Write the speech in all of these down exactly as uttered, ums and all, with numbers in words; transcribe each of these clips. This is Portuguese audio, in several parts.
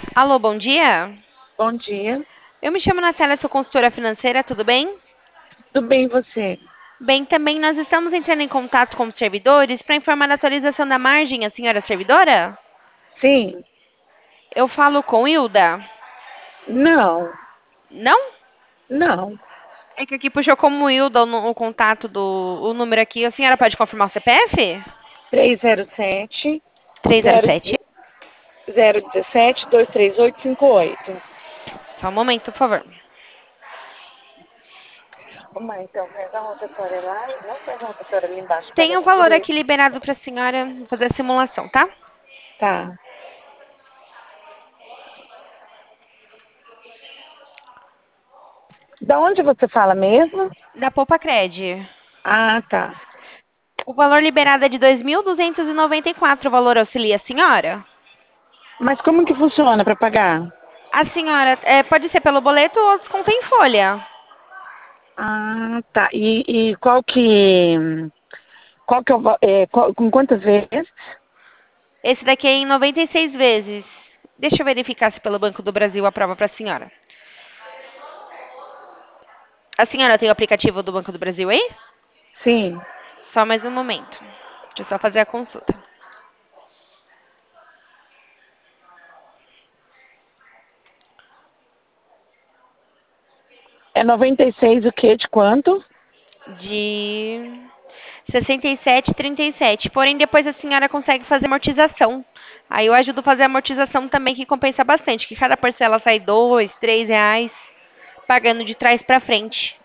Alô, bom dia. Bom dia. Eu me chamo Natália, sou consultora financeira, tudo bem? Tudo bem, e você? Bem, também nós estamos entrando em contato com os servidores para informar a atualização da margem, a senhora servidora? Sim. Eu falo com Hilda? Não, Não? não. É que aqui puxou como Hilda o, nu- o contato do o número aqui. A senhora pode confirmar o C P F? três zero sete, Três zero zero, sete. zero um sete, dois três oito cinco oito. Só um momento, por favor. Vamos lá, então, pega a rotatória lá e não pega a rotatória ali embaixo, Tem pega o na valor direita. aqui liberado para a senhora fazer a simulação, tá? Tá. Da onde você fala mesmo? Da Poupa Cred. Ah, tá. O valor liberado é de dois mil duzentos e noventa e quatro. O valor auxilia a senhora? Mas como que funciona para pagar? A senhora, é, pode ser pelo boleto ou desconto em folha. Ah, tá. E, e qual que, qual que é o, va- é, qual- com quantas vezes? Esse daqui é em noventa e seis vezes. Deixa eu verificar se pelo Banco do Brasil aprova para a senhora. A senhora tem o aplicativo do Banco do Brasil aí? Sim. Só mais um momento. Deixa eu só fazer a consulta. É noventa e seis o quê? De quanto? De sessenta e sete e trinta e sete. Porém, depois a senhora consegue fazer amortização. Aí eu ajudo a fazer amortização também, que compensa bastante. Que cada parcela sai dois, três reais, pagando de trás para frente.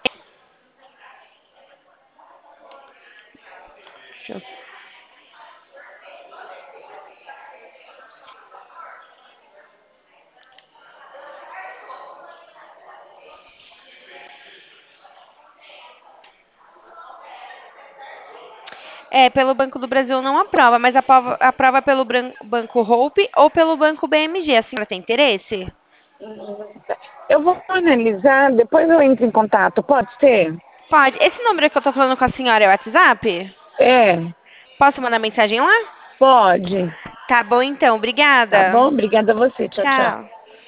Deixa eu É, pelo Banco do Brasil não aprova, mas aprova, aprova pelo Bran- Banco Hope ou pelo Banco B M G. A senhora tem interesse? Hum, tá. Eu vou analisar, depois eu entro em contato, pode ser? Pode. Esse número que eu tô falando com a senhora é o WhatsApp? É, Posso mandar mensagem lá? pode. Tá bom então, Tá obrigada. bom? Obrigada a você. Tchau, tchau. Tchau.